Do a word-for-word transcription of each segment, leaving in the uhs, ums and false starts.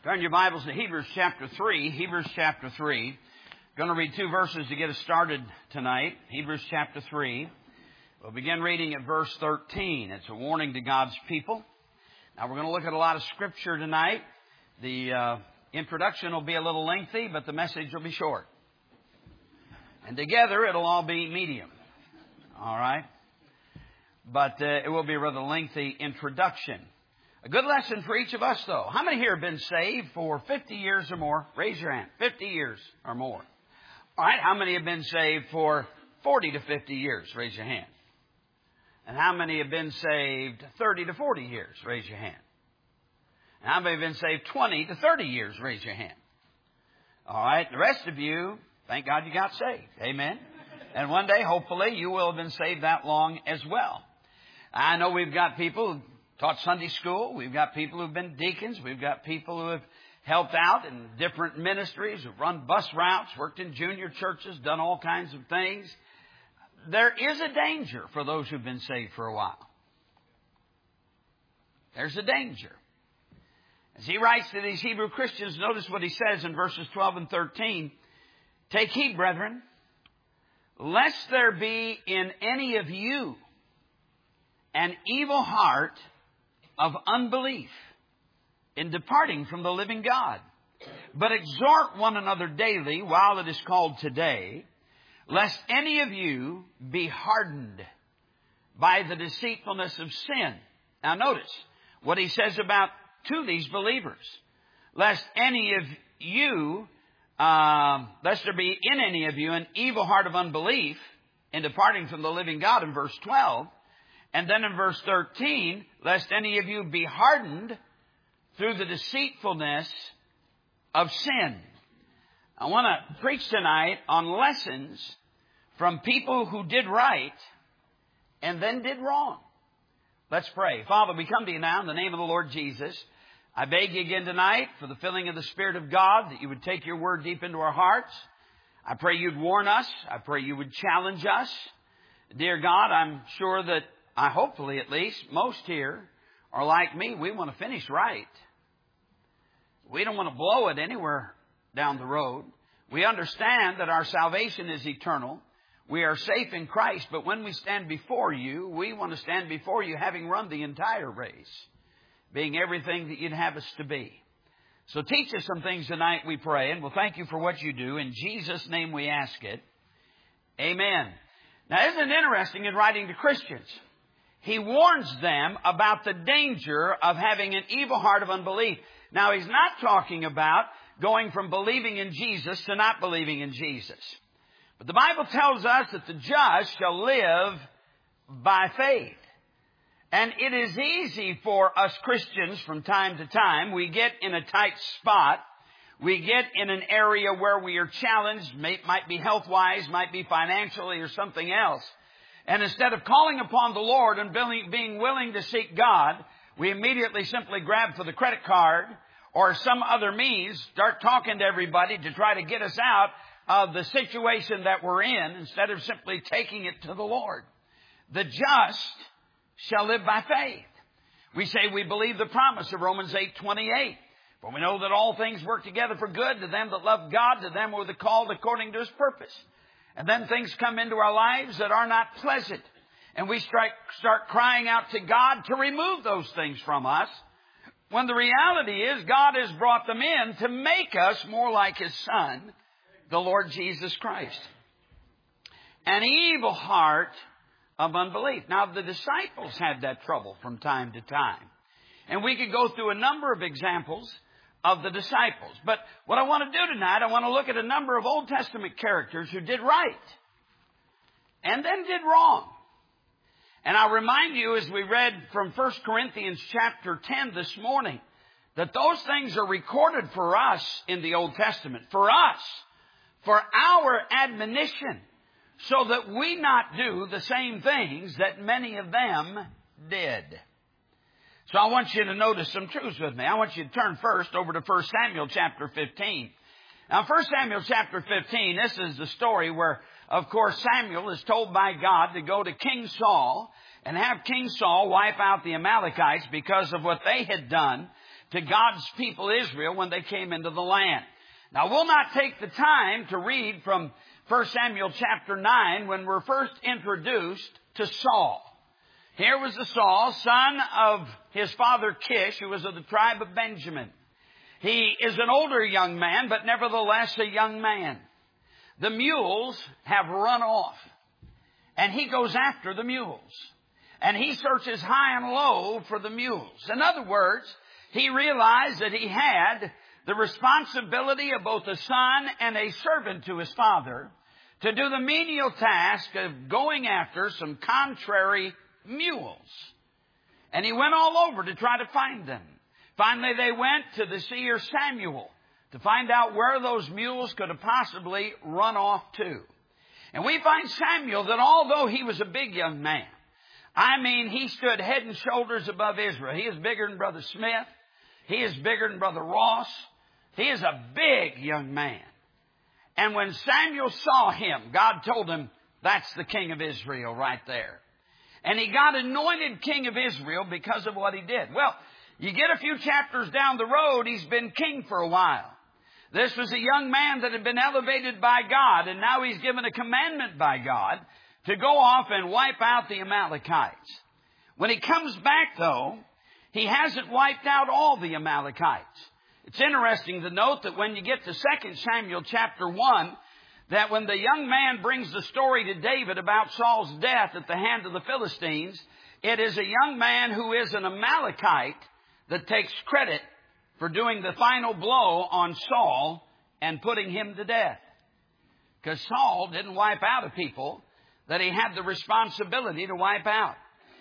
Turn your Bibles to Hebrews chapter three. Hebrews chapter three. Going to read two verses to get us started tonight. Hebrews chapter three. We'll begin reading at verse thirteen. It's a warning to God's people. Now we're going to look at a lot of Scripture tonight. The uh, introduction will be a little lengthy, but the message will be short. And together it'll all be medium. All right? But uh, it will be a rather lengthy introduction. A good lesson for each of us, though. How many here have been saved for fifty years or more? Raise your hand. fifty years or more. All right. How many have been saved for forty to fifty years? Raise your hand. And how many have been saved thirty to forty years? Raise your hand. And how many have been saved twenty to thirty years? Raise your hand. All right. The rest of you, thank God you got saved. Amen. And one day, hopefully, you will have been saved that long as well. I know we've got people who taught Sunday school. We've got people who've been deacons. We've got people who have helped out in different ministries, who've run bus routes, worked in junior churches, done all kinds of things. There is a danger for those who've been saved for a while. There's a danger. As he writes to these Hebrew Christians, notice what he says in verses twelve and thirteen. Take heed, brethren, lest there be in any of you an evil heart of unbelief in departing from the living God. But exhort one another daily while it is called today, lest any of you be hardened by the deceitfulness of sin. Now notice what he says about to these believers. Lest any of you, uh, lest there be in any of you an evil heart of unbelief in departing from the living God in verse twelve. And then in verse thirteen, lest any of you be hardened through the deceitfulness of sin. I want to preach tonight on lessons from people who did right and then did wrong. Let's pray. Father, we come to you now in the name of the Lord Jesus. I beg you again tonight for the filling of the Spirit of God, that you would take your word deep into our hearts. I pray you'd warn us. I pray you would challenge us. Dear God, I'm sure that I hopefully at least, most here are like me. We want to finish right. We don't want to blow it anywhere down the road. We understand that our salvation is eternal. We are safe in Christ. But when we stand before you, we want to stand before you having run the entire race, being everything that you'd have us to be. So teach us some things tonight, we pray, and we'll thank you for what you do. In Jesus' name we ask it. Amen. Now, isn't it interesting in writing to Christians? He warns them about the danger of having an evil heart of unbelief. Now, he's not talking about going from believing in Jesus to not believing in Jesus. But the Bible tells us that the just shall live by faith. And it is easy for us Christians from time to time. We get in a tight spot. We get in an area where we are challenged, may, might be health-wise, might be financially or something else. And instead of calling upon the Lord and being willing to seek God, we immediately simply grab for the credit card or some other means, start talking to everybody to try to get us out of the situation that we're in instead of simply taking it to the Lord. The just shall live by faith. We say we believe the promise of Romans eight twenty-eight. For we know that all things work together for good to them that love God, to them who are called according to His purpose. And then things come into our lives that are not pleasant. And we start, start crying out to God to remove those things from us. When the reality is God has brought them in to make us more like His Son, the Lord Jesus Christ. An evil heart of unbelief. Now, the disciples had that trouble from time to time. And we could go through a number of examples of the disciples. But what I want to do tonight, I want to look at a number of Old Testament characters who did right and then did wrong. And I'll remind you, as we read from First Corinthians chapter ten this morning, that those things are recorded for us in the Old Testament, for us, for our admonition, so that we not do the same things that many of them did. So I want you to notice some truths with me. I want you to turn first over to First Samuel chapter fifteen. Now, First Samuel chapter fifteen, this is the story where, of course, Samuel is told by God to go to King Saul and have King Saul wipe out the Amalekites because of what they had done to God's people Israel when they came into the land. Now, we'll not take the time to read from First Samuel chapter nine when we're first introduced to Saul. Here was the Saul, son of his father Kish, who was of the tribe of Benjamin. He is an older young man, but nevertheless a young man. The mules have run off, and he goes after the mules. And he searches high and low for the mules. In other words, he realized that he had the responsibility of both a son and a servant to his father to do the menial task of going after some contrary mules. And he went all over to try to find them. Finally, they went to the seer Samuel to find out where those mules could have possibly run off to. And we find Samuel that although he was a big young man, I mean, he stood head and shoulders above Israel. He is bigger than Brother Smith. He is bigger than Brother Ross. He is a big young man. And when Samuel saw him, God told him, that's the king of Israel right there. And he got anointed king of Israel because of what he did. Well, you get a few chapters down the road, he's been king for a while. This was a young man that had been elevated by God, and now he's given a commandment by God to go off and wipe out the Amalekites. When he comes back, though, he hasn't wiped out all the Amalekites. It's interesting to note that when you get to Second Samuel chapter one, that when the young man brings the story to David about Saul's death at the hand of the Philistines, it is a young man who is an Amalekite that takes credit for doing the final blow on Saul and putting him to death. Because Saul didn't wipe out a people that he had the responsibility to wipe out.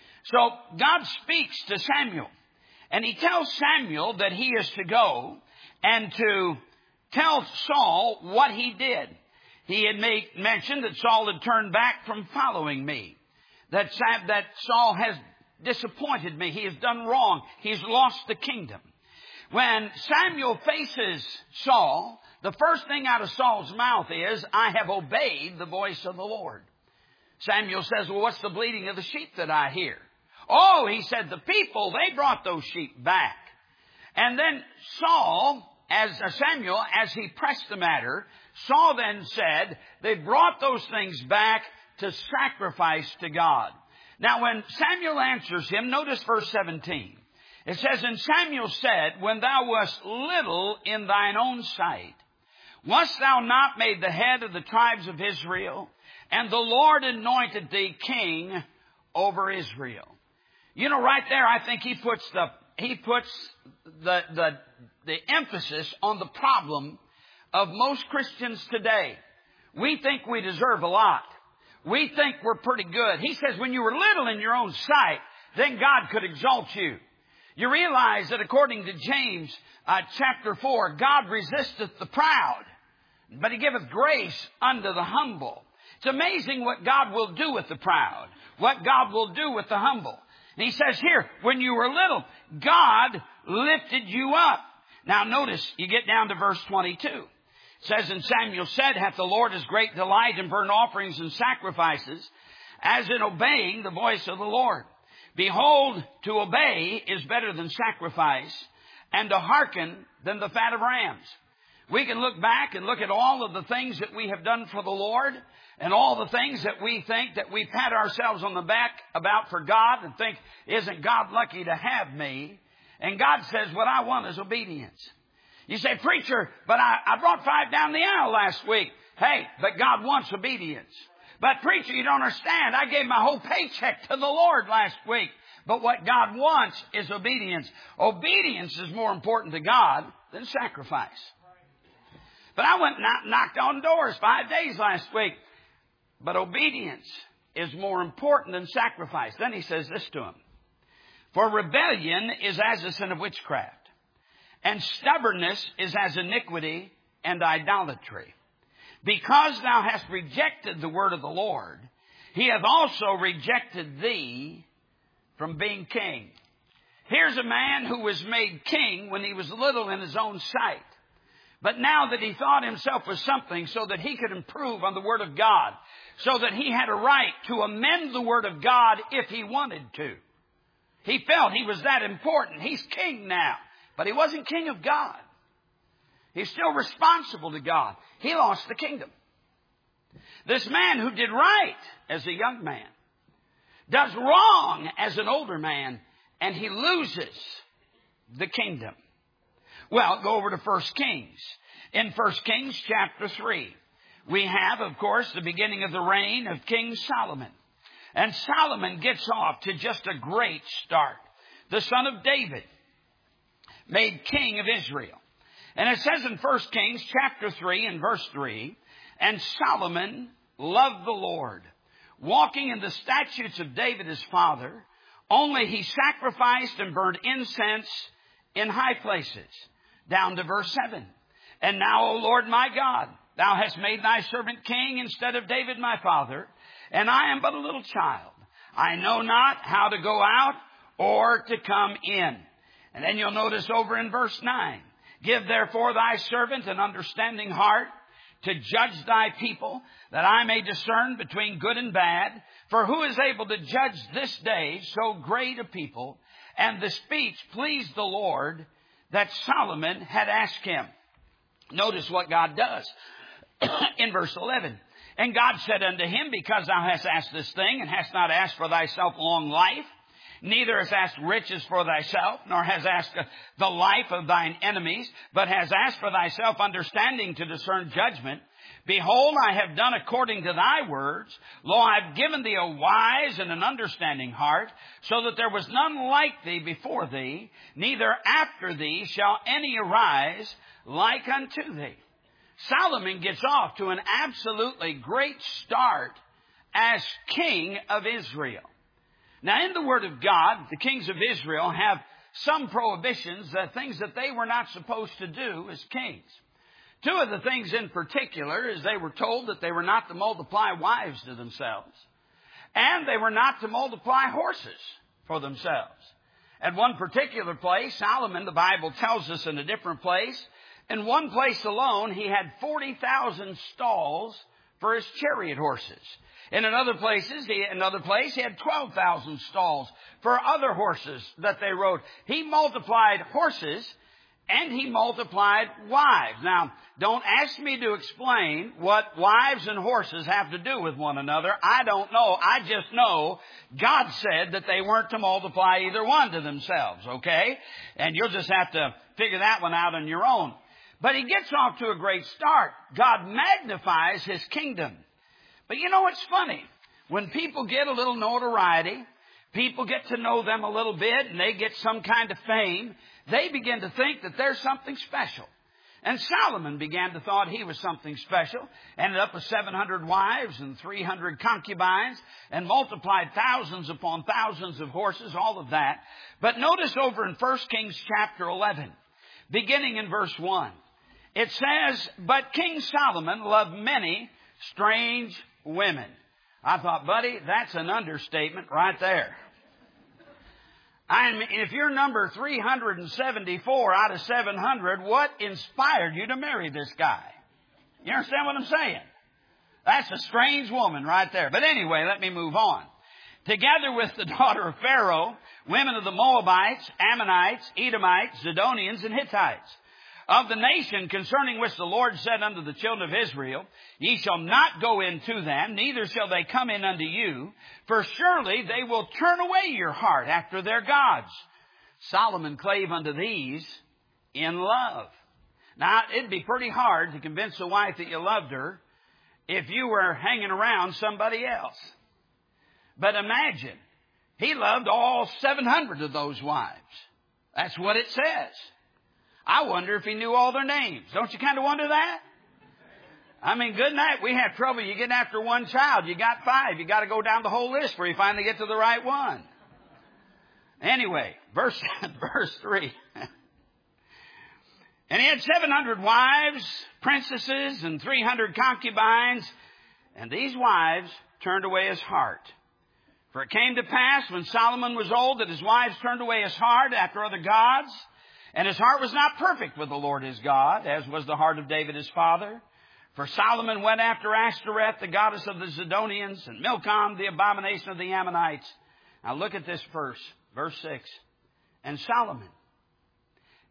So God speaks to Samuel, and he tells Samuel that he is to go and to tell Saul what he did. He had made mention that Saul had turned back from following me, that, that Saul has disappointed me. He has done wrong. He's lost the kingdom. When Samuel faces Saul, the first thing out of Saul's mouth is, I have obeyed the voice of the Lord. Samuel says, well, what's the bleating of the sheep that I hear? Oh, he said, the people, they brought those sheep back. And then Saul, as uh, Samuel, as he pressed the matter, Saul then said, they brought those things back to sacrifice to God. Now, when Samuel answers him, notice verse seventeen. It says, and Samuel said, when thou wast little in thine own sight, wast thou not made the head of the tribes of Israel? And the Lord anointed thee king over Israel. You know, right there, I think he puts the he puts the the the emphasis on the problem of most Christians today. We think we deserve a lot. We think we're pretty good. He says, when you were little in your own sight, then God could exalt you. You realize that according to James uh, chapter four, God resisteth the proud, but he giveth grace unto the humble. It's amazing what God will do with the proud, what God will do with the humble. And he says here, when you were little, God lifted you up. Now notice, you get down to verse twenty-two. It says, and Samuel said, hath the Lord his great delight in burnt offerings and sacrifices, as in obeying the voice of the Lord. Behold, to obey is better than sacrifice, and to hearken than the fat of rams. We can look back and look at all of the things that we have done for the Lord, and all the things that we think that we pat ourselves on the back about for God and think, isn't God lucky to have me? And God says, what I want is obedience. You say, preacher, but I, I brought five down the aisle last week. Hey, but God wants obedience. But preacher, you don't understand. I gave my whole paycheck to the Lord last week. But what God wants is obedience. Obedience is more important to God than sacrifice. But I went and knocked on doors five days last week. But obedience is more important than sacrifice. Then he says this to him. For rebellion is as a sin of witchcraft, and stubbornness is as iniquity and idolatry. Because thou hast rejected the word of the Lord, he hath also rejected thee from being king. Here's a man who was made king when he was little in his own sight. But now that he thought himself was something so that he could improve on the word of God, so that he had a right to amend the word of God if he wanted to. He felt he was that important. He's king now. But he wasn't king of God. He's still responsible to God. He lost the kingdom. This man who did right as a young man does wrong as an older man, and he loses the kingdom. Well, go over to First Kings. In First Kings chapter three, we have, of course, the beginning of the reign of King Solomon. And Solomon gets off to just a great start. The son of David, made king of Israel. And it says in First Kings chapter three and verse three, and Solomon loved the Lord, walking in the statutes of David his father, only he sacrificed and burned incense in high places. Down to verse seven. And now, O Lord my God, thou hast made thy servant king instead of David my father, and I am but a little child. I know not how to go out or to come in. And then you'll notice over in verse nine, give therefore thy servant an understanding heart to judge thy people, that I may discern between good and bad. For who is able to judge this day so great a people? And the speech pleased the Lord that Solomon had asked him. Notice what God does in verse eleven. And God said unto him, because thou hast asked this thing, and hast not asked for thyself long life, neither hast asked riches for thyself, nor hast asked the life of thine enemies, but hast asked for thyself understanding to discern judgment. Behold, I have done according to thy words. Lo, I have given thee a wise and an understanding heart, so that there was none like thee before thee, neither after thee shall any arise like unto thee. Solomon gets off to an absolutely great start as king of Israel. Now, in the Word of God, the kings of Israel have some prohibitions, uh, things that they were not supposed to do as kings. Two of the things in particular is they were told that they were not to multiply wives to themselves, and they were not to multiply horses for themselves. At one particular place, Solomon, the Bible tells us in a different place, in one place alone, he had forty thousand stalls for his chariot horses. In another places, he, another place, he had twelve thousand stalls for other horses that they rode. He multiplied horses and he multiplied wives. Now, don't ask me to explain what wives and horses have to do with one another. I don't know. I just know God said that they weren't to multiply either one to themselves, okay? And you'll just have to figure that one out on your own. But he gets off to a great start. God magnifies his kingdom. But you know what's funny? When people get a little notoriety, people get to know them a little bit, and they get some kind of fame, they begin to think that there's something special. And Solomon began to thought he was something special, ended up with seven hundred wives and three hundred concubines, and multiplied thousands upon thousands of horses, all of that. But notice over in First Kings chapter eleven, beginning in verse one, it says, but King Solomon loved many strange women. I thought, buddy, that's an understatement right there. I mean, if you're number three hundred seventy-four out of seven hundred, what inspired you to marry this guy? You understand what I'm saying? That's a strange woman right there. But anyway, let me move on. Together with the daughter of Pharaoh, women of the Moabites, Ammonites, Edomites, Zidonians, and Hittites, of the nation concerning which the Lord said unto the children of Israel, ye shall not go into them, neither shall they come in unto you, for surely they will turn away your heart after their gods. Solomon clave unto these in love. Now, it'd be pretty hard to convince a wife that you loved her if you were hanging around somebody else. But imagine, he loved all seven hundred of those wives. That's what it says. I wonder if he knew all their names. Don't you kind of wonder that? I mean, good night. We have trouble. You get after one child. You got five. You got to go down the whole list before you finally get to the right one. Anyway, verse, verse three. And he had seven hundred wives, princesses, and three hundred concubines. And these wives turned away his heart. For it came to pass when Solomon was old that his wives turned away his heart after other gods. And his heart was not perfect with the Lord his God, as was the heart of David his father. For Solomon went after Ashtoreth, the goddess of the Zidonians, and Milcom, the abomination of the Ammonites. Now look at this verse, verse six. And Solomon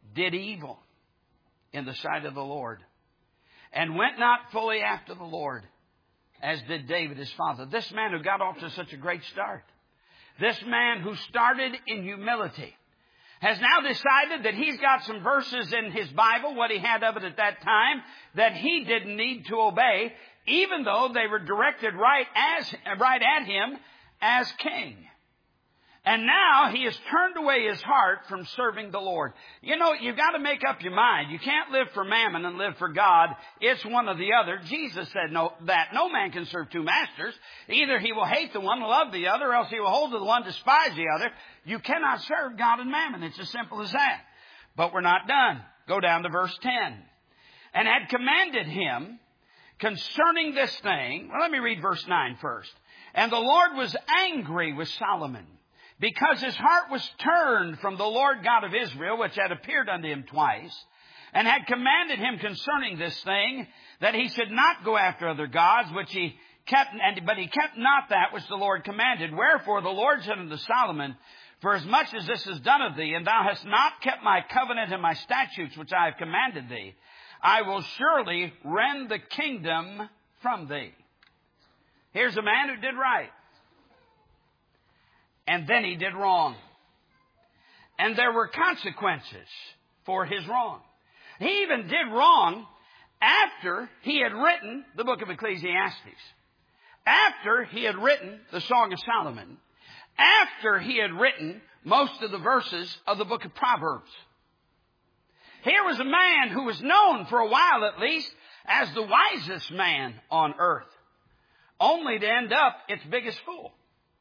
did evil in the sight of the Lord, and went not fully after the Lord, as did David his father. This man who got off to such a great start, this man who started in humility, has now decided that he's got some verses in his Bible, what he had of it at that time, that he didn't need to obey, even though they were directed right as right at him as king. And now he has turned away his heart from serving the Lord. You know, you've got to make up your mind. You can't live for mammon and live for God. It's one or the other. Jesus said no, that no man can serve two masters. Either he will hate the one, love the other, or else he will hold to the one, despise the other. You cannot serve God and mammon. It's as simple as that. But we're not done. Go down to verse ten. And had commanded him concerning this thing. Well, let me read verse nine first. And the Lord was angry with Solomon, because his heart was turned from the Lord God of Israel, which had appeared unto him twice, and had commanded him concerning this thing, that he should not go after other gods, which he kept, and, but he kept not that which the Lord commanded. Wherefore the Lord said unto Solomon, for as much as this is done of thee, and thou hast not kept my covenant and my statutes which I have commanded thee, I will surely rend the kingdom from thee. Here's a man who did right. And then he did wrong. And there were consequences for his wrong. He even did wrong after he had written the book of Ecclesiastes. After he had written the Song of Solomon. After he had written most of the verses of the book of Proverbs. Here was a man who was known for a while at least as the wisest man on earth. Only to end up its biggest fool.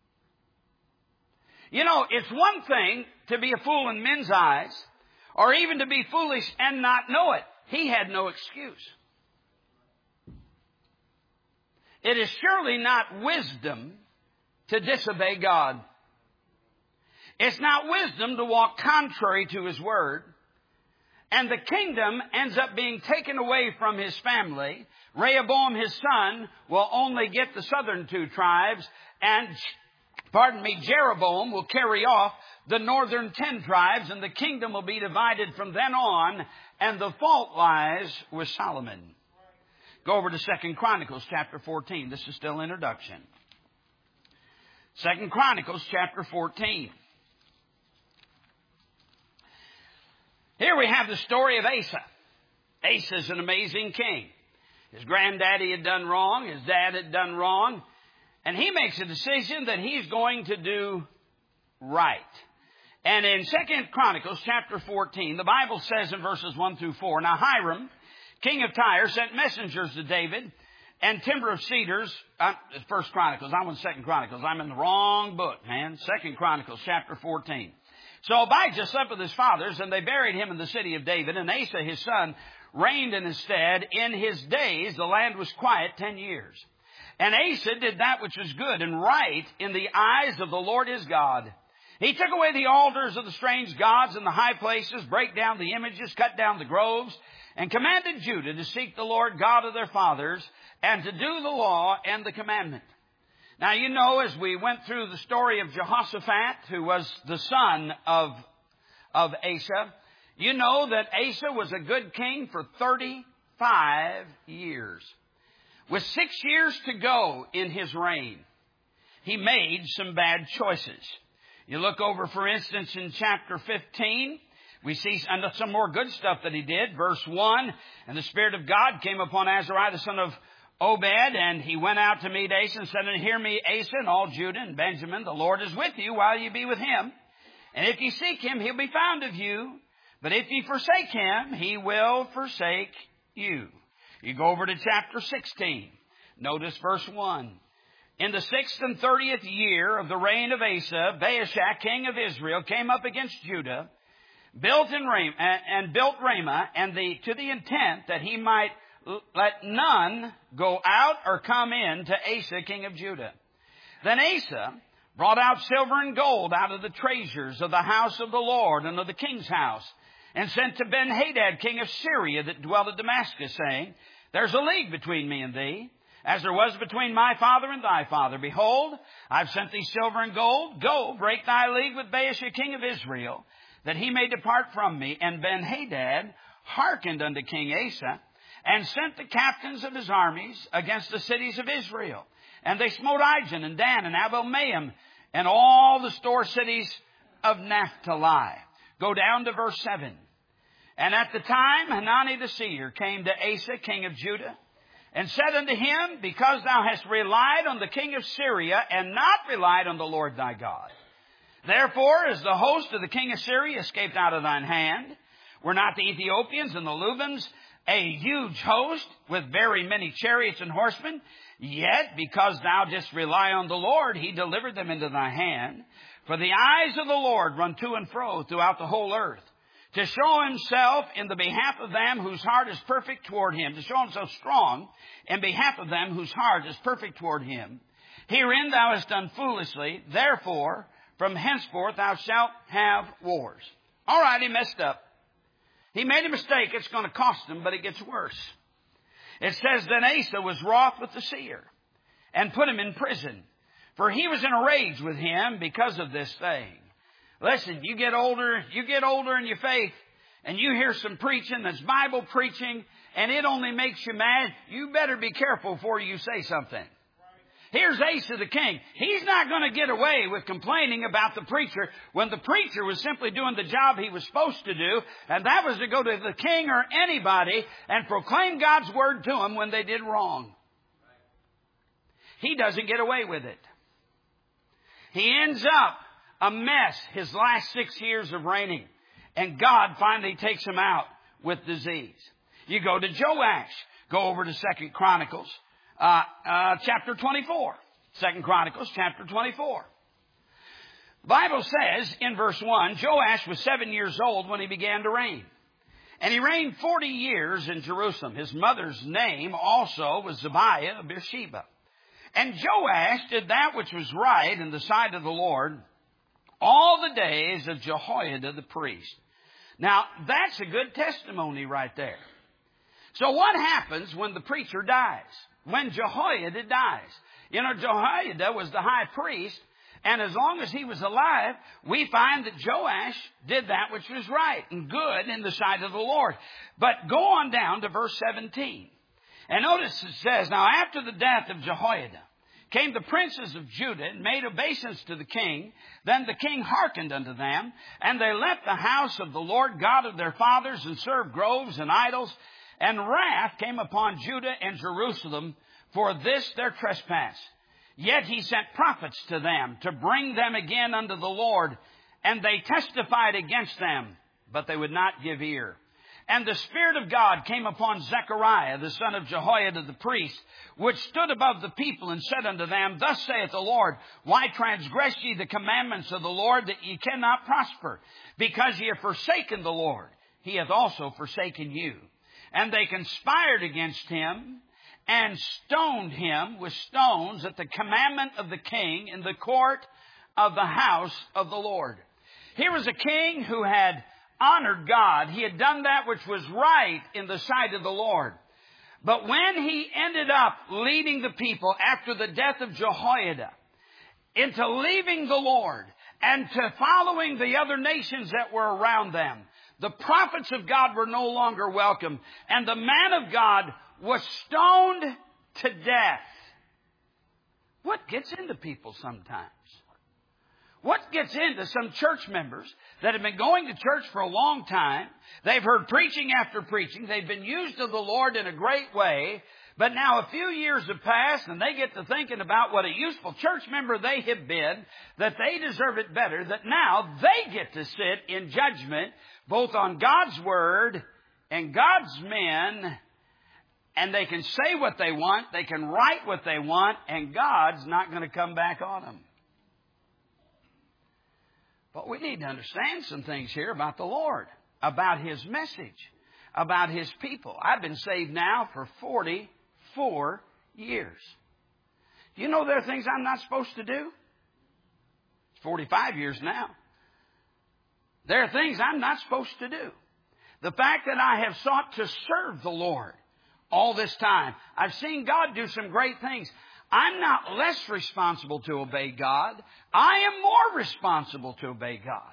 You know, it's one thing to be a fool in men's eyes, or even to be foolish and not know it. He had no excuse. It is surely not wisdom to disobey God. It's not wisdom to walk contrary to His Word. And the kingdom ends up being taken away from his family. Rehoboam, his son, will only get the southern two tribes, and Pardon me, Jeroboam will carry off the northern ten tribes, and the kingdom will be divided from then on, and the fault lies with Solomon. Go over to Second Chronicles chapter fourteen. This is still introduction. Second Chronicles chapter fourteen. Here we have the story of Asa. Asa is an amazing king. His granddaddy had done wrong. His dad had done wrong. And he makes a decision that he's going to do right. And in Second Chronicles chapter fourteen, the Bible says in verses one through four, Now Hiram, king of Tyre, sent messengers to David, and timber of cedars. Uh, First Chronicles, I'm in Second Chronicles. I'm in the wrong book, man. Second Chronicles chapter fourteen. So Abijah slept with his fathers, and they buried him in the city of David. And Asa, his son, reigned in his stead. In his days, the land was quiet ten years. And Asa did that which was good and right in the eyes of the Lord his God. He took away the altars of the strange gods in the high places, brake down the images, cut down the groves, and commanded Judah to seek the Lord God of their fathers, and to do the law and the commandment. Now, you know, as we went through the story of Jehoshaphat, who was the son of, of Asa, you know that Asa was a good king for thirty-five years. With six years to go in his reign, he made some bad choices. You look over, for instance, in chapter fifteen, we see some more good stuff that he did. Verse one, And the Spirit of God came upon Azariah, the son of Obed, and he went out to meet Asa and said, And hear me, Asa, and all Judah and Benjamin, the Lord is with you while you be with him. And if ye seek him, he'll be found of you. But if ye forsake him, he will forsake you. You go over to chapter sixteen. Notice verse one. In the sixth and thirtieth year of the reign of Asa, Baasha, king of Israel, came up against Judah, built in Ram- and built Ramah, and the, to the intent that he might let none go out or come in to Asa, king of Judah. Then Asa brought out silver and gold out of the treasures of the house of the Lord and of the king's house, and sent to Ben-Hadad, king of Syria, that dwelt at Damascus, saying, There's a league between me and thee, as there was between my father and thy father. Behold, I've sent thee silver and gold. Go, break thy league with Baasha, king of Israel. that he may depart from me. And Ben-Hadad hearkened unto King Asa, and sent the captains of his armies against the cities of Israel. And they smote Ijon and Dan and Abel-Maim and all the store cities of Naphtali. Go down to verse seven. And at the time Hanani the seer came to Asa, king of Judah, and said unto him, because thou hast relied on the king of Syria, and not relied on the Lord thy God, therefore as the host of the king of Syria escaped out of thine hand, were not the Ethiopians and the Lubans a huge host with very many chariots and horsemen? Yet because thou didst rely on the Lord, he delivered them into thy hand. For the eyes of the Lord run to and fro throughout the whole earth, to show himself in the behalf of them whose heart is perfect toward him, to show himself strong in behalf of them whose heart is perfect toward him. Herein thou hast done foolishly, therefore from henceforth thou shalt have wars. All right, he messed up. He made a mistake. It's going to cost him, but it gets worse. It says, then Asa was wroth with the seer and put him in prison, for he was in a rage with him because of this thing. Listen, you get older, you get older in your faith, and you hear some preaching that's Bible preaching, and it only makes you mad. You better be careful before you say something. Here's Asa the king. He's not going to get away with complaining about the preacher when the preacher was simply doing the job he was supposed to do, and that was to go to the king or anybody and proclaim God's word to them when they did wrong. He doesn't get away with it. He ends up a mess his last six years of reigning, and God finally takes him out with disease. You go to Joash. Go over to Second Chronicles. Uh, uh, chapter twenty-four. Second Chronicles, chapter twenty-four. The Bible says in verse one, Joash was seven years old when he began to reign. And he reigned forty years in Jerusalem. His mother's name also was Zibiah of Beersheba. And Joash did that which was right in the sight of the Lord all the days of Jehoiada the priest. Now, that's a good testimony right there. So what happens when the preacher dies? When Jehoiada dies. You know, Jehoiada was the high priest, and as long as he was alive, we find that Joash did that which was right and good in the sight of the Lord. But go on down to verse seventeen. And notice it says, now after the death of Jehoiada came the princes of Judah and made obeisance to the king. Then the king hearkened unto them, and they left the house of the Lord God of their fathers and served groves and idols. And wrath came upon Judah and Jerusalem for this their trespass. Yet he sent prophets to them to bring them again unto the Lord, and they testified against them, but they would not give ear. And the Spirit of God came upon Zechariah, the son of Jehoiada the priest, which stood above the people, and said unto them, Thus saith the Lord, Why transgress ye the commandments of the Lord, that ye cannot prosper? Because ye have forsaken the Lord, he hath also forsaken you. And they conspired against him, and stoned him with stones at the commandment of the king in the court of the house of the Lord. Here was a king who had honored God. He had done that which was right in the sight of the Lord. But when he ended up leading the people after the death of Jehoiada into leaving the Lord and to following the other nations that were around them, the prophets of God were no longer welcome, and the man of God was stoned to death. What gets into people sometimes? What gets into some church members that have been going to church for a long time? They've heard preaching after preaching. They've been used of the Lord in a great way. But now a few years have passed, and they get to thinking about what a useful church member they have been, that they deserve it better, that now they get to sit in judgment both on God's Word and God's men, and they can say what they want, they can write what they want, and God's not going to come back on them. But we need to understand some things here about the Lord, about His message, about His people. I've been saved now for forty-four years. Do you know there are things I'm not supposed to do? It's forty-five years now. There are things I'm not supposed to do. The fact that I have sought to serve the Lord all this time, I've seen God do some great things. I'm not less responsible to obey God. I am more responsible to obey God.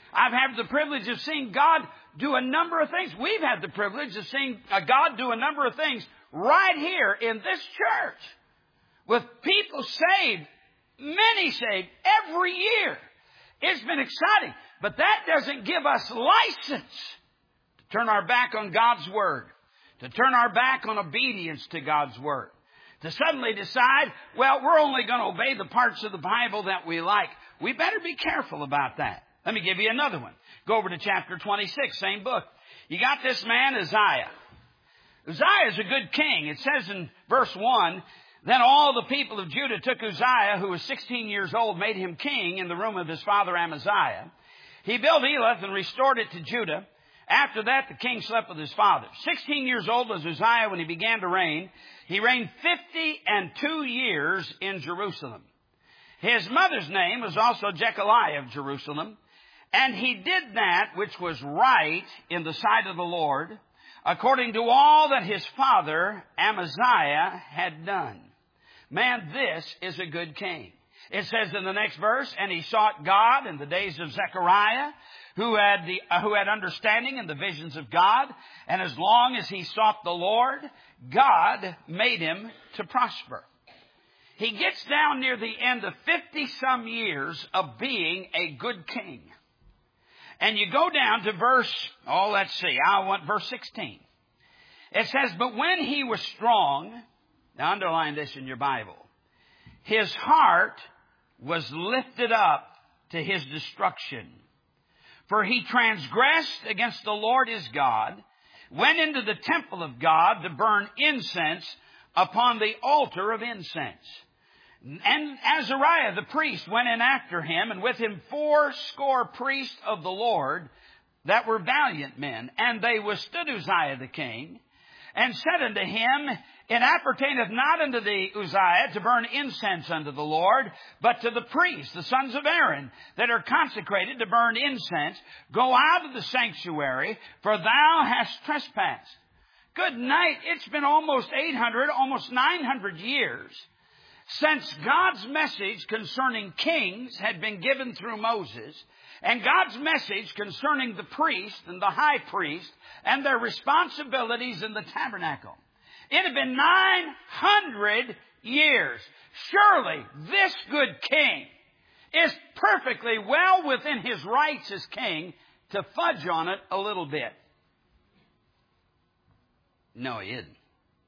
I've had the privilege of seeing God do a number of things. We've had the privilege of seeing God do a number of things right here in this church. With people saved, many saved every year. It's been exciting. But that doesn't give us license to turn our back on God's Word, to turn our back on obedience to God's Word, to suddenly decide, well, we're only going to obey the parts of the Bible that we like. We better be careful about that. Let me give you another one. Go over to chapter twenty-six, same book. You got this man, Uzziah. Uzziah is a good king. It says in verse one, then all the people of Judah took Uzziah, who was sixteen years old, made him king in the room of his father Amaziah. He built Elath and restored it to Judah. After that, the king slept with his father. Sixteen years old was Uzziah when he began to reign. He reigned fifty and two years in Jerusalem. His mother's name was also Jechaliah of Jerusalem. And he did that which was right in the sight of the Lord, according to all that his father Amaziah had done. Man, this is a good king. It says in the next verse, and he sought God in the days of Zechariah, who had the uh, who had understanding in the visions of God. And as long as he sought the Lord, God made him to prosper. He gets down near the end of fifty-some years of being a good king. And you go down to verse, oh, let's see, I want verse sixteen. It says, but when he was strong, now underline this in your Bible, his heart was lifted up to his destruction. For he transgressed against the Lord his God, went into the temple of God to burn incense upon the altar of incense. And Azariah the priest went in after him, and with him fourscore priests of the Lord that were valiant men. And they withstood Uzziah the king, and said unto him, it appertaineth not unto thee, Uzziah, to burn incense unto the Lord, but to the priests, the sons of Aaron, that are consecrated to burn incense. Go out of the sanctuary, for thou hast trespassed. Good night. It's been almost eight hundred, almost nine hundred years since God's message concerning kings had been given through Moses, and God's message concerning the priest and the high priest and their responsibilities in the tabernacle. It had been nine hundred years. Surely this good king is perfectly well within his rights as king to fudge on it a little bit. No, he isn't.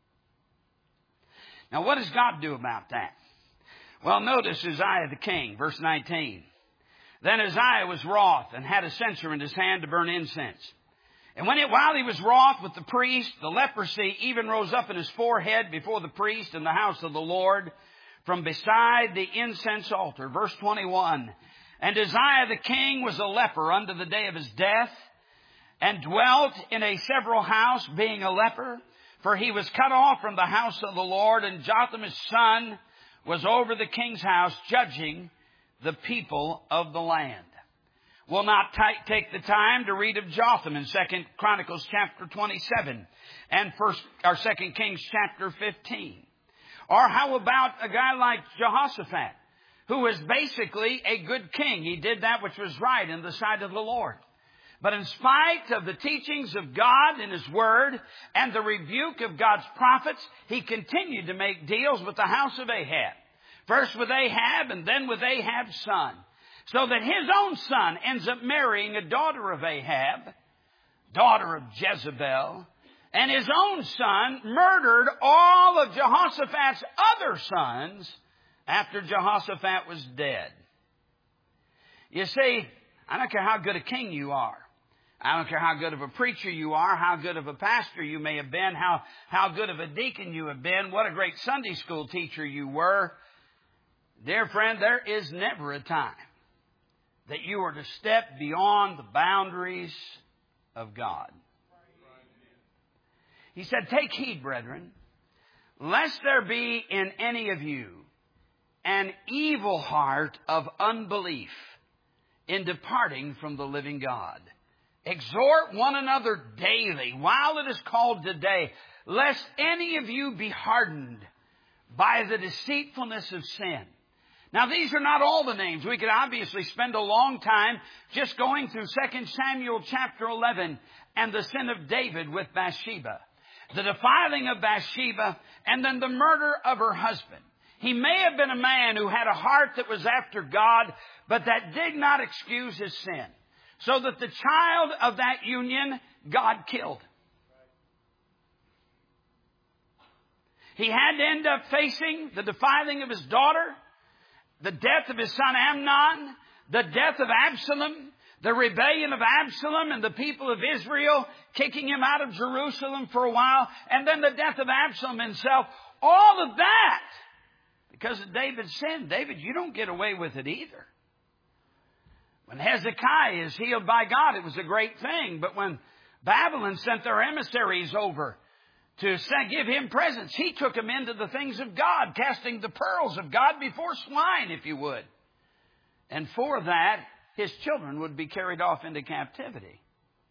Now, what does God do about that? Well, notice Uzziah the king, verse nineteen. Then Uzziah was wroth and had a censer in his hand to burn incense. And when it, while he was wroth with the priest, the leprosy even rose up in his forehead before the priest in the house of the Lord from beside the incense altar. Verse twenty-one. And Uzziah the king was a leper unto the day of his death, and dwelt in a several house, being a leper. For he was cut off from the house of the Lord, and Jotham his son was over the king's house, judging the people of the land. We'll not t- take the time to read of Jotham in Second Chronicles chapter twenty-seven and First or Second Kings chapter fifteen. Or how about a guy like Jehoshaphat, who was basically a good king? He did that which was right in the sight of the Lord. But in spite of the teachings of God in His Word and the rebuke of God's prophets, he continued to make deals with the house of Ahab. First with Ahab and then with Ahab's son. So that his own son ends up marrying a daughter of Ahab, daughter of Jezebel. And his own son murdered all of Jehoshaphat's other sons after Jehoshaphat was dead. You see, I don't care how good a king you are. I don't care how good of a preacher you are, how good of a pastor you may have been, how, how good of a deacon you have been, what a great Sunday school teacher you were. Dear friend, there is never a time that you are to step beyond the boundaries of God. He said, take heed, brethren, lest there be in any of you an evil heart of unbelief in departing from the living God. Exhort one another daily, while it is called today, lest any of you be hardened by the deceitfulness of sin. Now, these are not all the names. We could obviously spend a long time just going through Second Samuel chapter eleven and the sin of David with Bathsheba, the defiling of Bathsheba, and then the murder of her husband. He may have been a man who had a heart that was after God, but that did not excuse his sin. So that the child of that union, God killed. He had to end up facing the defiling of his daughter, the death of his son Amnon, the death of Absalom, the rebellion of Absalom and the people of Israel kicking him out of Jerusalem for a while, and then the death of Absalom himself. All of that because of David's sin. David, you don't get away with it either. When Hezekiah is healed by God, it was a great thing. But when Babylon sent their emissaries over to give him presents, he took them into the things of God, casting the pearls of God before swine, if you would. And for that, his children would be carried off into captivity.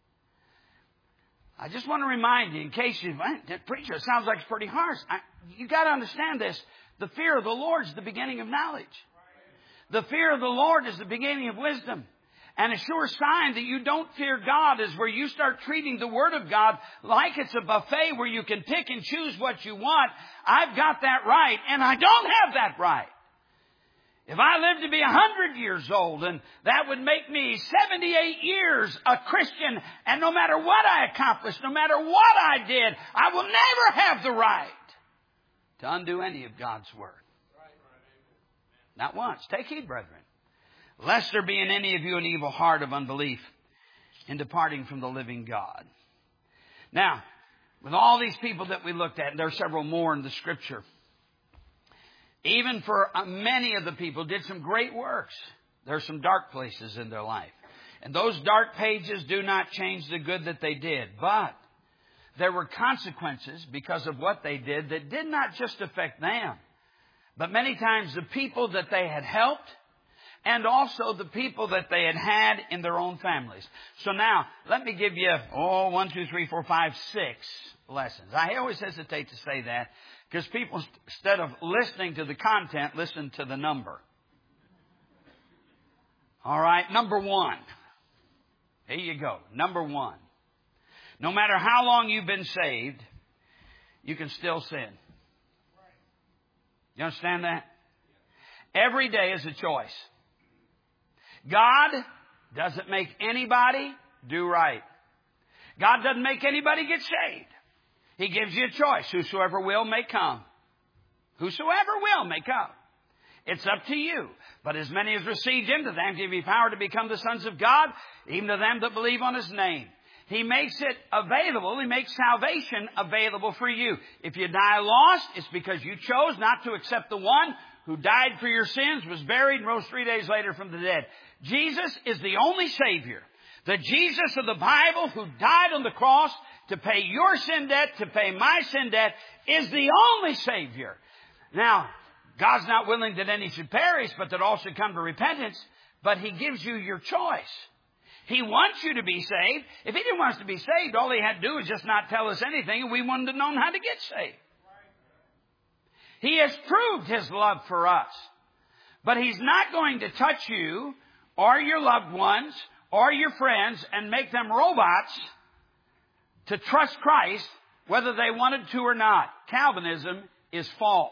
I just want to remind you, in case you, that preacher, it sounds like it's pretty harsh. I, you got to understand this. The fear of the Lord is the beginning of knowledge. The fear of the Lord is the beginning of wisdom. And a sure sign that you don't fear God is where you start treating the Word of God like it's a buffet where you can pick and choose what you want. I've got that right, and I don't have that right. If I lived to be a hundred years old, and that would make me seventy-eight years a Christian, and no matter what I accomplished, no matter what I did, I will never have the right to undo any of God's Word. Not once. Take heed, brethren, lest there be in any of you an evil heart of unbelief in departing from the living God. Now, with all these people that we looked at, and there are several more in the Scripture, even for many of the people did some great works. There are some dark places in their life. And those dark pages do not change the good that they did. But there were consequences because of what they did that did not just affect them, but many times the people that they had helped, and also the people that they had had in their own families. So now, let me give you, oh, one, two, three, four, five, six lessons. I always hesitate to say that because people, instead of listening to the content, listen to the number. All right, number one. Here you go. Number one. No matter how long you've been saved, you can still sin. You understand that? Every day is a choice. God doesn't make anybody do right. God doesn't make anybody get saved. He gives you a choice. Whosoever will may come. Whosoever will may come. It's up to you. But as many as received him, to them give he power to become the sons of God, even to them that believe on his name. He makes it available. He makes salvation available for you. If you die lost, it's because you chose not to accept the one who died for your sins, was buried, and rose three days later from the dead. Jesus is the only Savior. The Jesus of the Bible who died on the cross to pay your sin debt, to pay my sin debt, is the only Savior. Now, God's not willing that any should perish, but that all should come to repentance. But he gives you your choice. He wants you to be saved. If he didn't want us to be saved, all he had to do was just not tell us anything, and we wouldn't have known how to get saved. He has proved his love for us. But he's not going to touch you or your loved ones or your friends and make them robots to trust Christ whether they wanted to or not. Calvinism is false.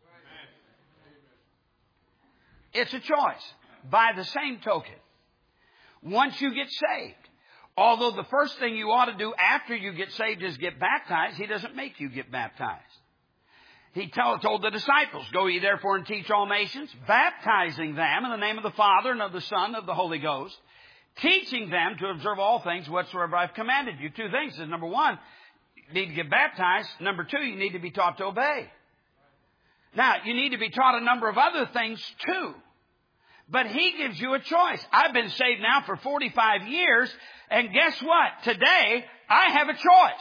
It's a choice. By the same token, once you get saved, although the first thing you ought to do after you get saved is get baptized, he doesn't make you get baptized. He told, told the disciples, go ye therefore and teach all nations, baptizing them in the name of the Father and of the Son and of the Holy Ghost, teaching them to observe all things whatsoever I've commanded you. Two things. Number one, you need to get baptized. Number two, you need to be taught to obey. Now, you need to be taught a number of other things too. But he gives you a choice. I've been saved now for forty-five years, and guess what? Today, I have a choice.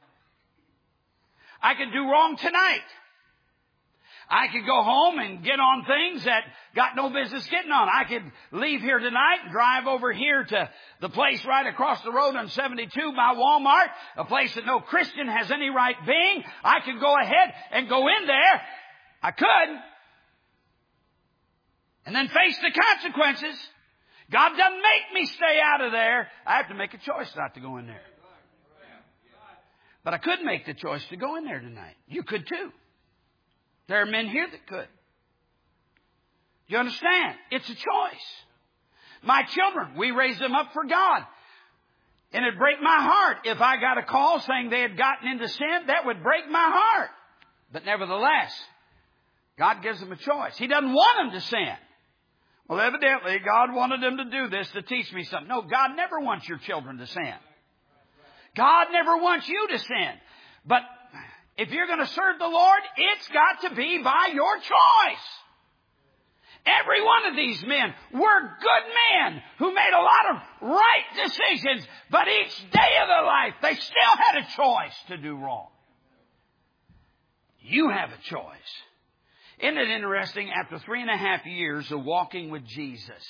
I could do wrong tonight. I could go home and get on things that got no business getting on. I could leave here tonight and drive over here to the place right across the road on seventy-two by Walmart, a place that no Christian has any right being. I could go ahead and go in there. I could. and then face the consequences. God doesn't make me stay out of there. I have to make a choice not to go in there. But I could make the choice to go in there tonight. You could too. There are men here that could. You understand? It's a choice. My children, we raised them up for God. And it'd break my heart if I got a call saying they had gotten into sin. That would break my heart. But nevertheless, God gives them a choice. He doesn't want them to sin. Well, evidently, God wanted them to do this to teach me something. No, God never wants your children to sin. God never wants you to sin. But if you're going to serve the Lord, it's got to be by your choice. Every one of these men were good men who made a lot of right decisions, but each day of their life, they still had a choice to do wrong. You have a choice. Isn't it interesting, after three and a half years of walking with Jesus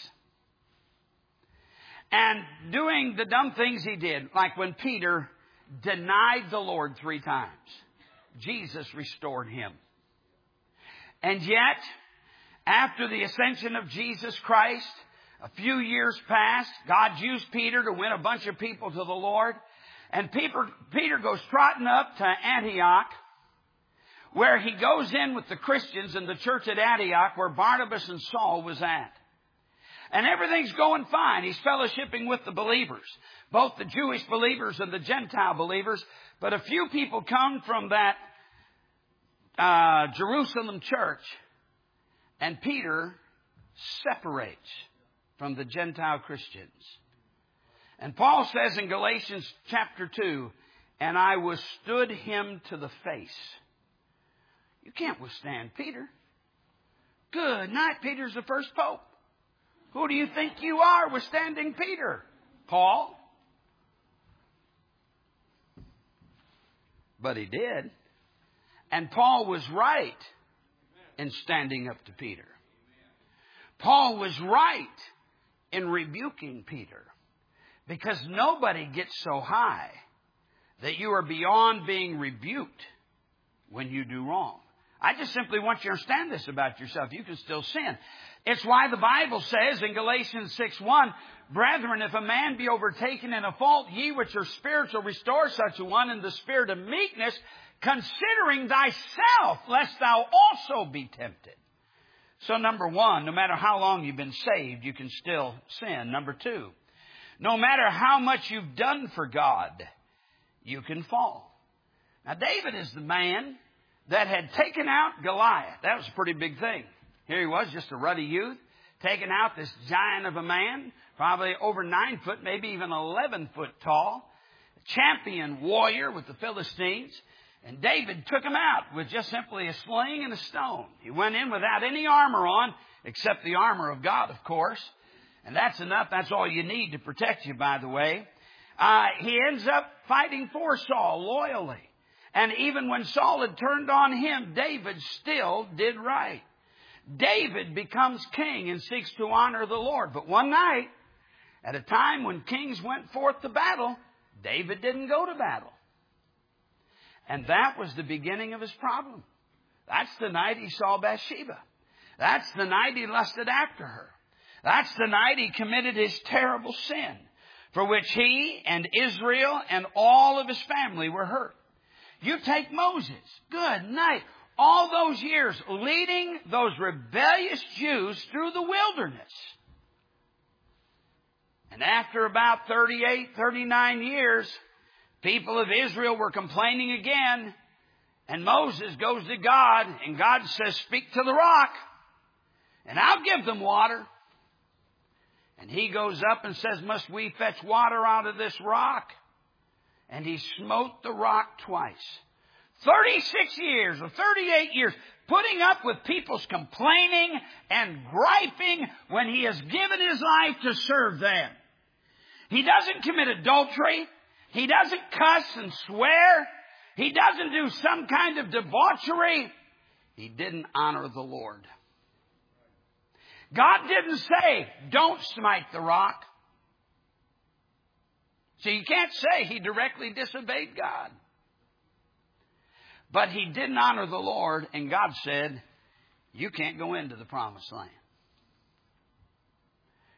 and doing the dumb things he did, like when Peter denied the Lord three times, Jesus restored him. And yet, after the ascension of Jesus Christ, a few years passed, God used Peter to win a bunch of people to the Lord. And Peter, Peter goes trotting up to Antioch, where he goes in with the Christians in the church at Antioch, where Barnabas and Saul was at. And everything's going fine. He's fellowshipping with the believers, both the Jewish believers and the Gentile believers. But a few people come from that uh, Jerusalem church, and Peter separates from the Gentile Christians. And Paul says in Galatians chapter two, and I withstood him to the face. You can't withstand Peter. Good night. Peter's the first pope. Who do you think you are withstanding Peter? Paul. But he did. And Paul was right in standing up to Peter. Paul was right in rebuking Peter. Because nobody gets so high that you are beyond being rebuked when you do wrong. I just simply want you to understand this about yourself. You can still sin. It's why the Bible says in Galatians six one, brethren, if a man be overtaken in a fault, ye which are spiritual, restore such a one in the spirit of meekness, considering thyself, lest thou also be tempted. So number one, no matter how long you've been saved, you can still sin. Number two, no matter how much you've done for God, you can fall. Now, David is the man that had taken out Goliath. That was a pretty big thing. Here he was, just a ruddy youth, taking out this giant of a man, probably over nine foot, maybe even eleven foot tall, champion warrior with the Philistines. And David took him out with just simply a sling and a stone. He went in without any armor on, except the armor of God, of course. And that's enough. That's all you need to protect you, by the way. Uh, he ends up fighting for Saul loyally. And even when Saul had turned on him, David still did right. David becomes king and seeks to honor the Lord. But one night, at a time when kings went forth to battle, David didn't go to battle. And that was the beginning of his problem. That's the night he saw Bathsheba. That's the night he lusted after her. That's the night he committed his terrible sin, for which he and Israel and all of his family were hurt. You take Moses. Good night. All those years leading those rebellious Jews through the wilderness. And after about thirty-eight, thirty-nine years, people of Israel were complaining again. And Moses goes to God, and God says, speak to the rock, and I'll give them water. And he goes up and says, must we fetch water out of this rock? And he smote the rock twice. thirty-six years or thirty-eight years putting up with people's complaining and griping when he has given his life to serve them. He doesn't commit adultery. He doesn't cuss and swear. He doesn't do some kind of debauchery. He didn't honor the Lord. God didn't say, don't smite the rock. So you can't say he directly disobeyed God. But he didn't honor the Lord, and God said, you can't go into the promised land.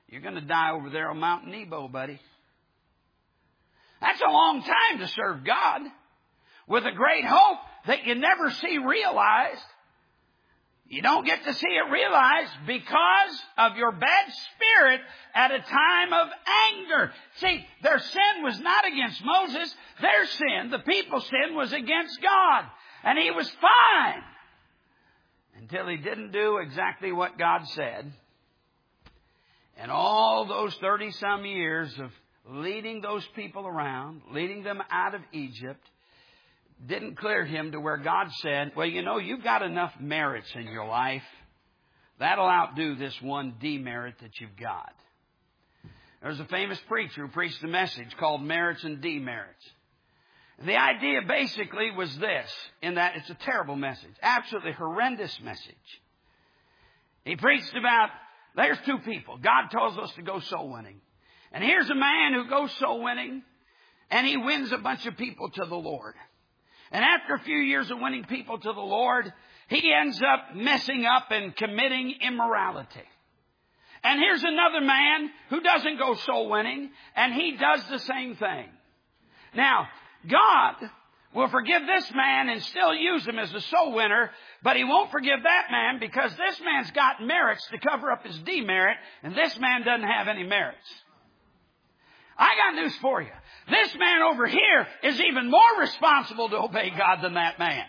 You're going to die over there on Mount Nebo, buddy. That's a long time to serve God with a great hope that you never see realized. You don't get to see it realized because of your bad spirit at a time of anger. See, their sin was not against Moses. Their sin, the people's sin, was against God. And he was fine until he didn't do exactly what God said. And all those thirty-some years of leading those people around, leading them out of Egypt, didn't clear him to where God said, well, you know, you've got enough merits in your life. That'll outdo this one demerit that you've got. There's a famous preacher who preached a message called Merits and Demerits. The idea basically was this, in that it's a terrible message, absolutely horrendous message. He preached about, there's two people. God tells us to go soul winning. And here's a man who goes soul winning, and he wins a bunch of people to the Lord. And after a few years of winning people to the Lord, he ends up messing up and committing immorality. And here's another man who doesn't go soul winning, and he does the same thing. Now, God will forgive this man and still use him as a soul winner, but he won't forgive that man because this man's got merits to cover up his demerit, and this man doesn't have any merits. I got news for you. This man over here is even more responsible to obey God than that man.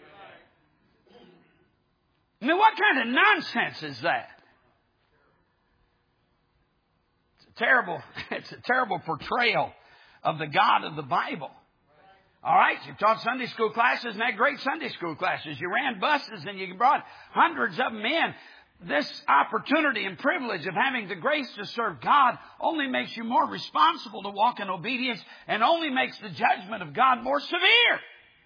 I mean, what kind of nonsense is that? It's a terrible, it's a terrible portrayal of the God of the Bible. All right, you taught Sunday school classes and had great Sunday school classes. You ran buses and you brought hundreds of them in. This opportunity and privilege of having the grace to serve God only makes you more responsible to walk in obedience and only makes the judgment of God more severe.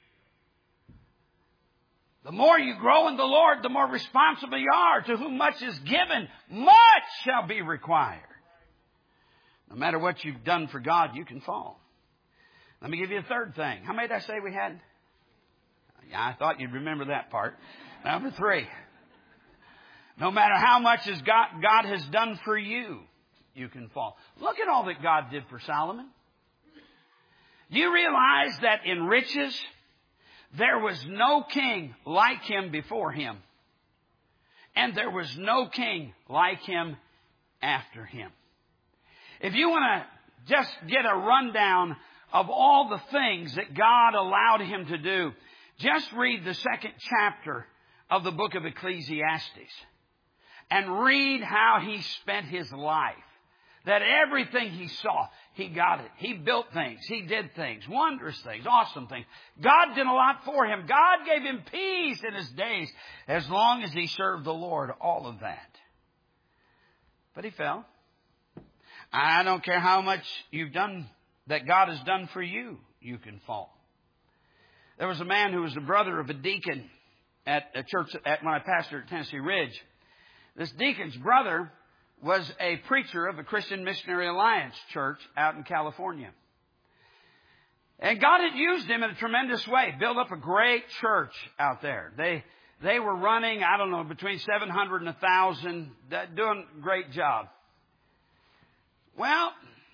The more you grow in the Lord, the more responsible you are. To whom much is given, much shall be required. No matter what you've done for God, you can fall. Let me give you a third thing. How many did I say we had? Yeah, I thought you'd remember that part. Number three. No matter how much as God, God has done for you, you can fall. Look at all that God did for Solomon. Do you realize that in riches, there was no king like him before him? And there was no king like him after him. If you want to just get a rundown of all the things that God allowed him to do, just read the second chapter of the book of Ecclesiastes. And read how he spent his life. That everything he saw, he got it. He built things. He did things. Wondrous things. Awesome things. God did a lot for him. God gave him peace in his days as long as he served the Lord. All of that. But he fell. I don't care how much you've done, that God has done for you, you can fall. There was a man who was the brother of a deacon at a church at when I pastored at Tennessee Ridge. This deacon's brother was a preacher of a Christian Missionary Alliance church out in California. And God had used him in a tremendous way, built up a great church out there. They they were running, I don't know, between seven hundred and one thousand, doing a great job. Well,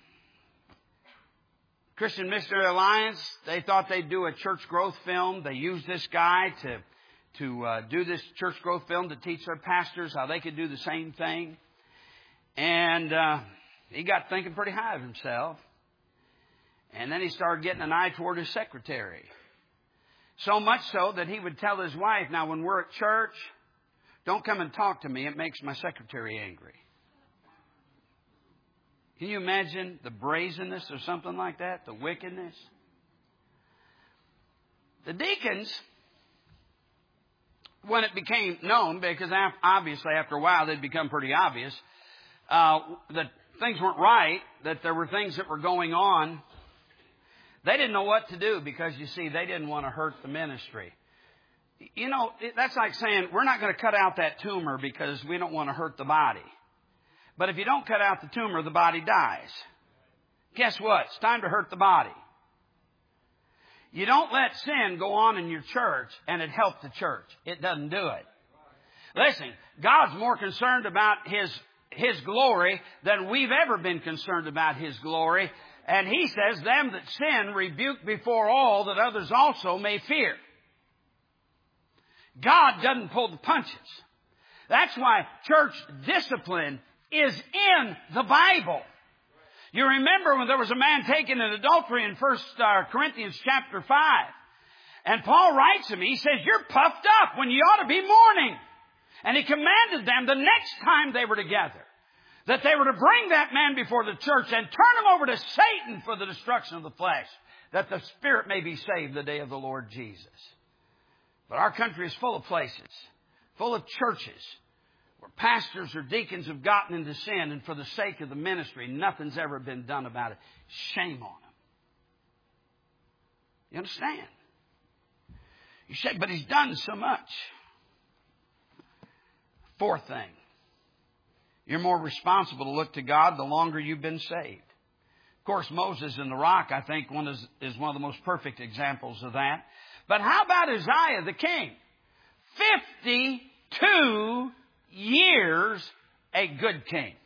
Christian Missionary Alliance, they thought they'd do a church growth film. They used this guy to to uh, do this church growth film to teach their pastors how they could do the same thing. And uh, he got thinking pretty high of himself. And then he started getting an eye toward his secretary. So much so that he would tell his wife, now when we're at church, don't come and talk to me. It makes my secretary angry. Can you imagine the brazenness of something like that? The wickedness? The deacons, when it became known, because obviously after a while they'd become pretty obvious, uh, that things weren't right, that there were things that were going on, they didn't know what to do because, you see, they didn't want to hurt the ministry. You know, that's like saying, we're not going to cut out that tumor because we don't want to hurt the body. But if you don't cut out the tumor, the body dies. Guess what? It's time to hurt the body. You don't let sin go on in your church and it help the church. It doesn't do it. Listen, God's more concerned about His His glory than we've ever been concerned about His glory. And He says, them that sin rebuke before all, that others also may fear. God doesn't pull the punches. That's why church discipline is in the Bible. You remember when there was a man taken in adultery in First Corinthians chapter five. And Paul writes to me, he says, you're puffed up when you ought to be mourning. And he commanded them the next time they were together that they were to bring that man before the church and turn him over to Satan for the destruction of the flesh, that the spirit may be saved the day of the Lord Jesus. But our country is full of places, full of churches, where pastors or deacons have gotten into sin, and for the sake of the ministry, nothing's ever been done about it. Shame on them. You understand? You say, but he's done so much. Fourth thing. You're more responsible to look to God the longer you've been saved. Of course, Moses and the rock, I think, one is, is one of the most perfect examples of that. But how about Uzziah the king? Fifty-two years a good king.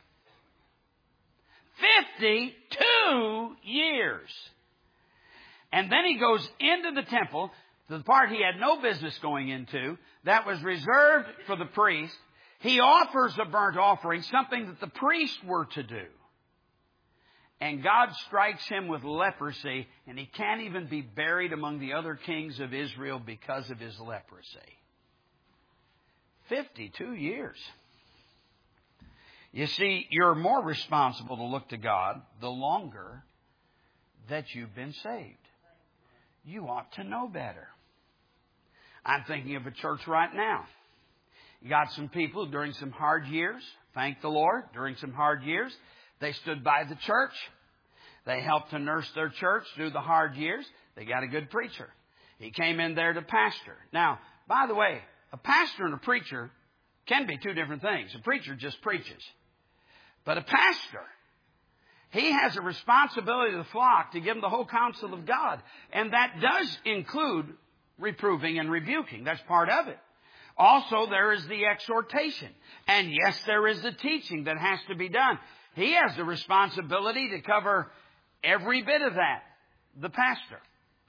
Fifty-two years. And then he goes into the temple, to the part he had no business going into, that was reserved for the priest. He offers a burnt offering, something that the priests were to do. And God strikes him with leprosy, and he can't even be buried among the other kings of Israel because of his leprosy. Fifty-two years. You see, you're more responsible to look to God the longer that you've been saved. You ought to know better. I'm thinking of a church right now. You got some people during some hard years, thank the Lord, during some hard years, they stood by the church. They helped to nurse their church through the hard years. They got a good preacher. He came in there to pastor. Now, by the way, a pastor and a preacher can be two different things. A preacher just preaches. But a pastor, he has a responsibility to the flock to give them the whole counsel of God. And that does include reproving and rebuking. That's part of it. Also, there is the exhortation. And yes, there is the teaching that has to be done. He has the responsibility to cover every bit of that, the pastor.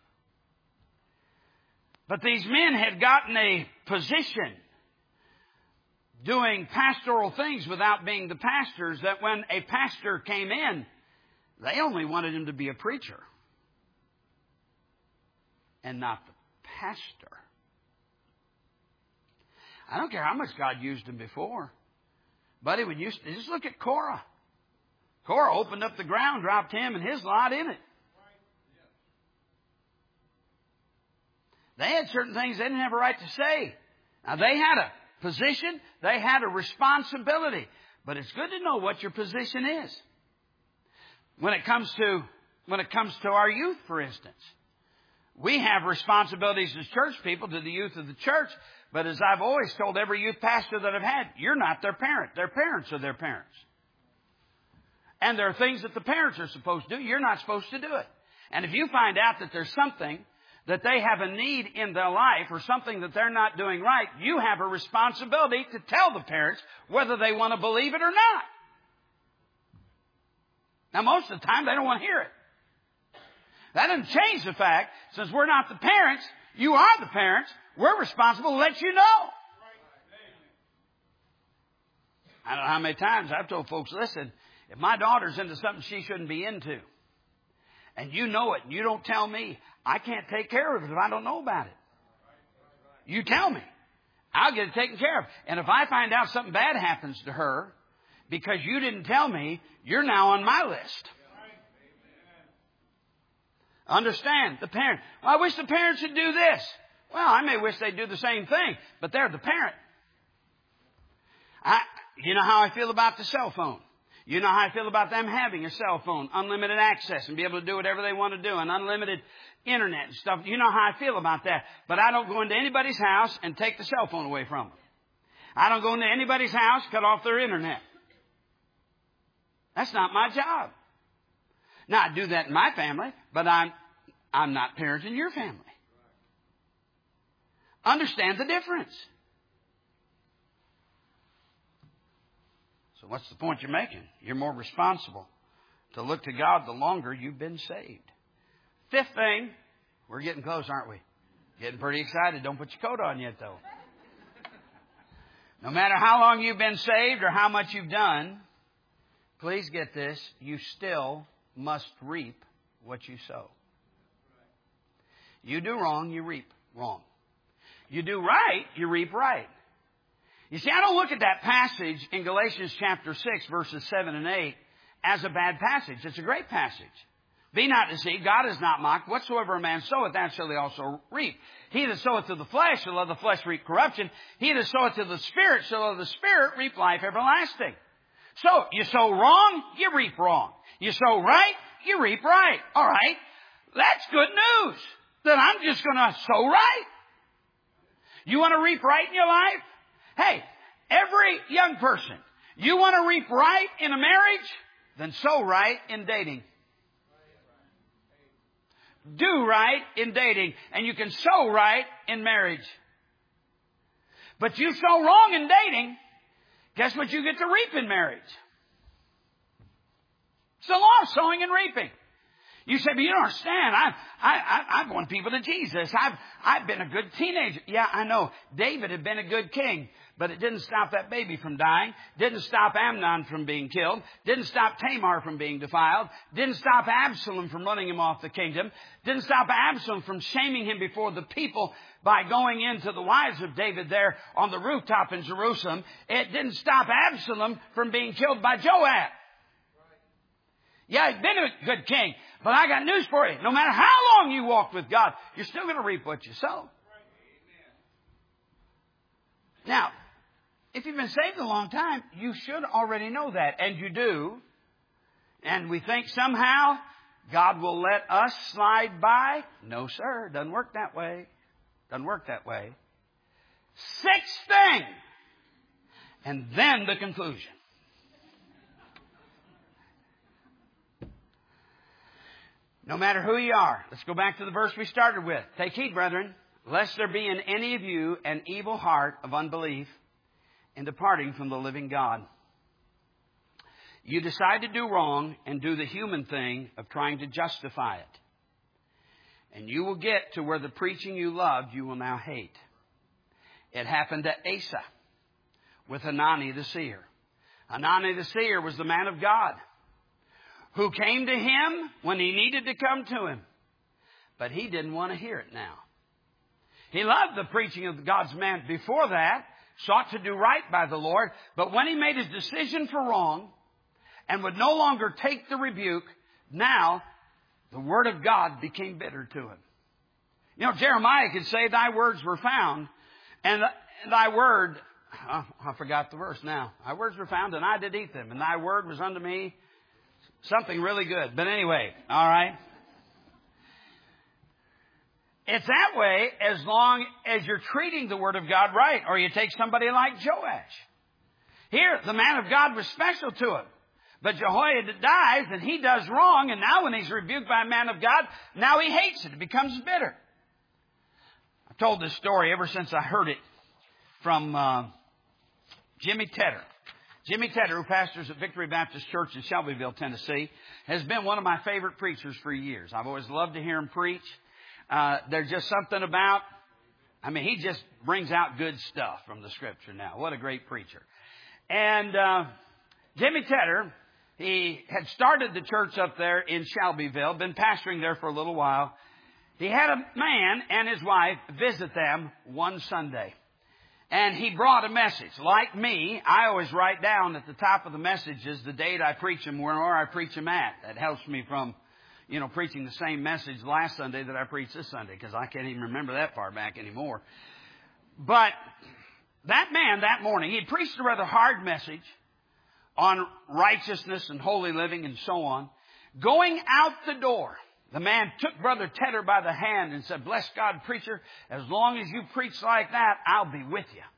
But these men had gotten a position doing pastoral things without being the pastors, that when a pastor came in, they only wanted him to be a preacher and not the pastor. I don't care how much God used him before. Buddy, when you just look at Korah. Korah opened up the ground, dropped him and his lot in it. They had certain things they didn't have a right to say. Now, they had a position. They had a responsibility. But it's good to know what your position is. When it comes to, when it comes to our youth, for instance. We have responsibilities as church people to the youth of the church. But as I've always told every youth pastor that I've had, you're not their parent. Their parents are their parents. And there are things that the parents are supposed to do. You're not supposed to do it. And if you find out that there's something that they have a need in their life or something that they're not doing right, you have a responsibility to tell the parents whether they want to believe it or not. Now, most of the time, they don't want to hear it. That doesn't change the fact, since we're not the parents, you are the parents, we're responsible to let you know. I don't know how many times I've told folks, listen, if my daughter's into something she shouldn't be into, and you know it, and you don't tell me, I can't take care of it if I don't know about it. You tell me. I'll get it taken care of. And if I find out something bad happens to her because you didn't tell me, you're now on my list. Understand, the parent. Well, I wish the parents would do this. Well, I may wish they'd do the same thing, but they're the parent. I, you know how I feel about the cell phone. You know how I feel about them having a cell phone, unlimited access, and be able to do whatever they want to do, and unlimited internet and stuff. You know how I feel about that. But I don't go into anybody's house and take the cell phone away from them. I don't go into anybody's house, cut off their internet. That's not my job. Now, I do that in my family, but I'm, I'm not parenting your family. Understand the difference. So what's the point you're making? You're more responsible to look to God the longer you've been saved. Fifth thing, we're getting close, aren't we? Getting pretty excited. Don't put your coat on yet, though. No matter how long you've been saved or how much you've done, please get this, you still must reap what you sow. You do wrong, you reap wrong. You do right, you reap right. You see, I don't look at that passage in Galatians chapter six, verses seven and eight, as a bad passage. It's a great passage. Be not deceived, God is not mocked. Whatsoever a man soweth, that shall he also reap. He that soweth to the flesh shall of the flesh reap corruption. He that soweth to the Spirit shall of the Spirit reap life everlasting. So, you sow wrong, you reap wrong. You sow right, you reap right. All right, that's good news. Then I'm just going to sow right. You want to reap right in your life? Hey, every young person, you want to reap right in a marriage? Then sow right in dating. Do right in dating, and you can sow right in marriage. But you sow wrong in dating, guess what you get to reap in marriage? It's the law of sowing and reaping. You say, but you don't understand. I've, I, I, I've won people to Jesus. I've, I've been a good teenager. Yeah, I know. David had been a good king, but it didn't stop that baby from dying. Didn't stop Amnon from being killed. Didn't stop Tamar from being defiled. Didn't stop Absalom from running him off the kingdom. Didn't stop Absalom from shaming him before the people by going into the wives of David there on the rooftop in Jerusalem. It didn't stop Absalom from being killed by Joab. Yeah, he's been a good king. But I got news for you. No matter how long you walk with God, you're still going to reap what you sow. Now, if you've been saved a long time, you should already know that. And you do. And we think somehow God will let us slide by. No, sir. Doesn't work that way. Doesn't work that way. Sixth thing. And then the conclusion. No matter who you are. Let's go back to the verse we started with. Take heed, brethren, lest there be in any of you an evil heart of unbelief in departing from the living God. You decide to do wrong and do the human thing of trying to justify it. And you will get to where the preaching you loved you will now hate. It happened to Asa with Hanani the seer. Hanani the seer was the man of God who came to him when he needed to come to him. But he didn't want to hear it now. He loved the preaching of God's man before that, sought to do right by the Lord, but when he made his decision for wrong and would no longer take the rebuke, now the word of God became bitter to him. You know, Jeremiah could say, thy words were found, and thy word, oh, I forgot the verse now. Thy words were found, and I did eat them, and thy word was unto me something really good. But anyway, all right. It's that way as long as you're treating the Word of God right. Or you take somebody like Joash. Here, the man of God was special to him. But Jehoiada dies and he does wrong. And now when he's rebuked by a man of God, now he hates it. It becomes bitter. I've told this story ever since I heard it from uh, Jimmy Tedder. Jimmy Tedder, who pastors at Victory Baptist Church in Shelbyville, Tennessee, has been one of my favorite preachers for years. I've always loved to hear him preach. Uh, there's just something about, I mean, he just brings out good stuff from the Scripture now. What a great preacher. And uh, Jimmy Tedder, he had started the church up there in Shelbyville, been pastoring there for a little while. He had a man and his wife visit them one Sunday. And he brought a message. Like me, I always write down at the top of the messages the date I preach them, where I preach them at. That helps me from, you know, preaching the same message last Sunday that I preached this Sunday, because I can't even remember that far back anymore. But that man that morning, he preached a rather hard message on righteousness and holy living and so on. Going out the door, the man took Brother Tedder by the hand and said, bless God, preacher, as long as you preach like that, I'll be with you.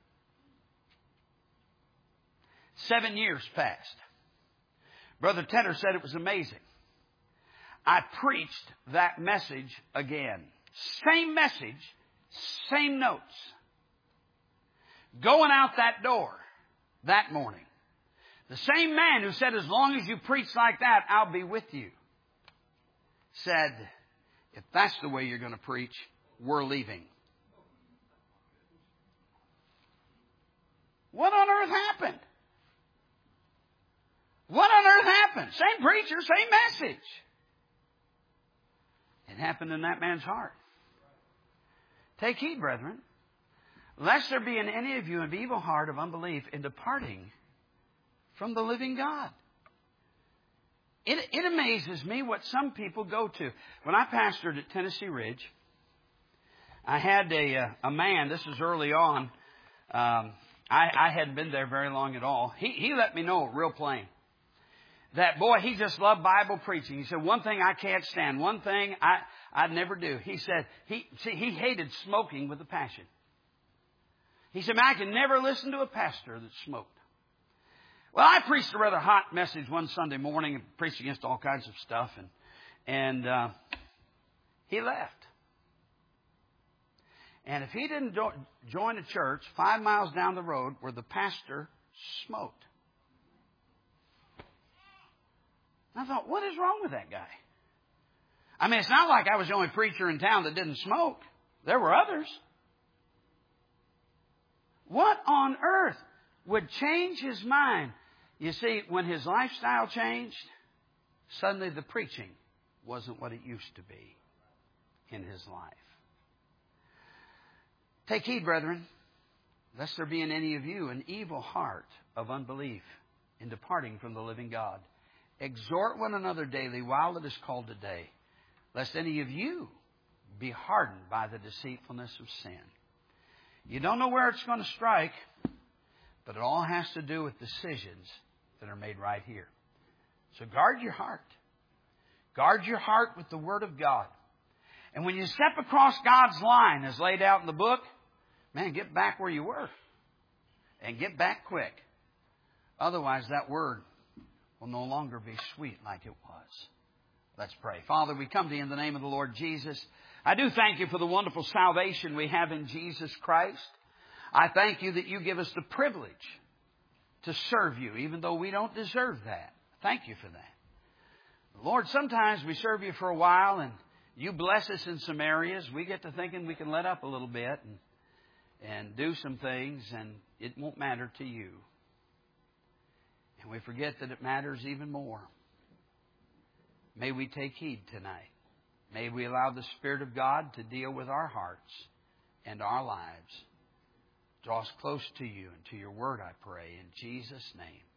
Seven years passed. Brother Tedder said it was amazing. I preached that message again. Same message, same notes. Going out that door that morning, The same man who said, as long as you preach like that, I'll be with you, said, if that's the way you're going to preach, we're leaving. What on earth happened? What on earth happened? Same preacher, same message. It happened in that man's heart. Take heed, brethren, lest there be in any of you an evil heart of unbelief in departing from the living God. It, it amazes me what some people go to. When I pastored at Tennessee Ridge, I had a, uh, a man, this is early on, um, I, I hadn't been there very long at all. He, he let me know real plain that, boy, he just loved Bible preaching. He said, one thing I can't stand, one thing I, I'd never do. He said, he, see, he hated smoking with a passion. He said, man, I can never listen to a pastor that smoked. Well, I preached a rather hot message one Sunday morning and preached against all kinds of stuff, and, and uh, he left. And if he didn't jo- join a church five miles down the road where the pastor smoked, I thought, what is wrong with that guy? I mean, it's not like I was the only preacher in town that didn't smoke. There were others. What on earth would change his mind? You see, when his lifestyle changed, suddenly the preaching wasn't what it used to be in his life. Take heed, brethren, lest there be in any of you an evil heart of unbelief in departing from the living God. Exhort one another daily while it is called today, lest any of you be hardened by the deceitfulness of sin. You don't know where it's going to strike, but it all has to do with decisions that are made right here. So guard your heart. Guard your heart with the Word of God. And when you step across God's line as laid out in the book, man, get back where you were. And get back quick. Otherwise, that Word will no longer be sweet like it was. Let's pray. Father, we come to you in the name of the Lord Jesus. I do thank you for the wonderful salvation we have in Jesus Christ. I thank you that you give us the privilege to serve you, even though we don't deserve that. Thank you for that. Lord, sometimes we serve you for a while and you bless us in some areas. We get to thinking we can let up a little bit and, and do some things, and it won't matter to you. And we forget that it matters even more. May we take heed tonight. May we allow the Spirit of God to deal with our hearts and our lives. Draw us close to you and to your word, I pray, in Jesus' name.